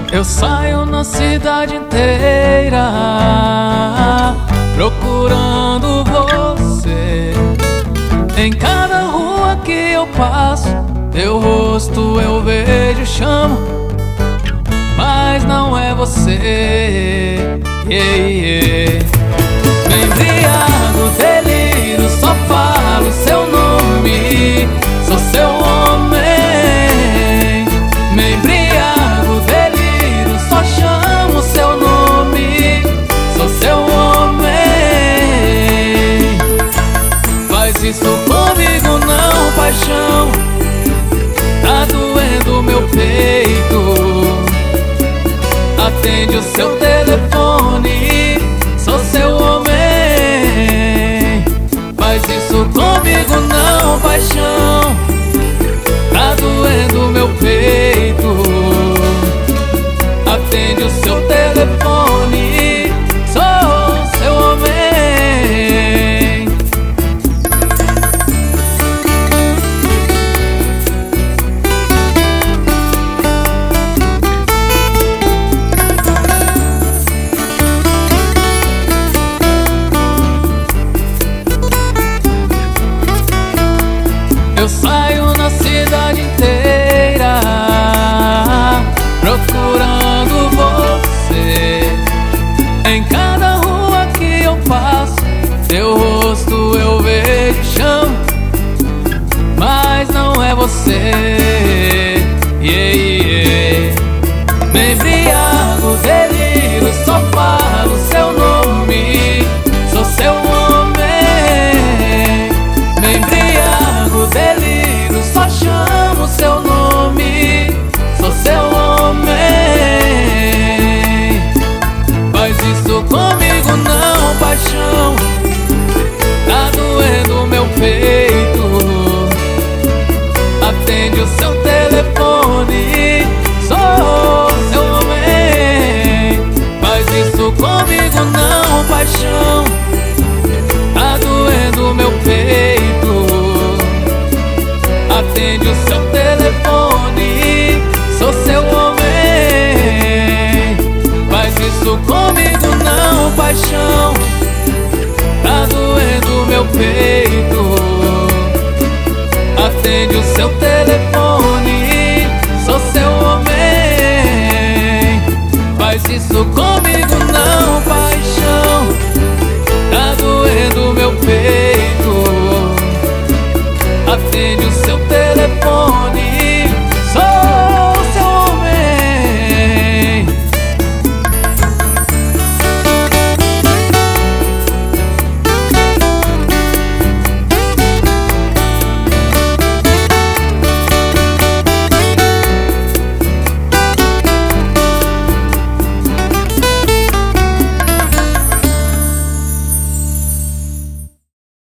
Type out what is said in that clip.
Eu saio na cidade inteira procurando você. Em cada rua que eu passo, teu rosto eu vejo e chamo, mas não é você. Me embriago, delírio, só falo seu nome, sou seu homem. Me embriago, delírio, só chamo seu nome, sou seu homem. Faz isso comigo não, paixão, tá doendo meu peito. Atende o seu telefone, sou seu homem. Faz isso comigo não, paixão, tá doendo meu peito. Atende o seu telefone, sou seu homem. Eu saio na cidade inteira procurando você. Em cada rua que eu passo, teu rosto eu vejo e chamo, mas não é você. Me embriago, delírio, só falo seu nome, sou seu homem. Me embriago, delírio, só chamo seu nome, sou seu homem. Faz isso comigo não, paixão, tá doendo meu peito. Atende o seu telefone, sou seu homem. Faz isso comigo não, paixão, tá doendo meu peito. Atende o seu telefone, sou seu homem. Faz isso comigo não, paixão, tá doendo meu peito.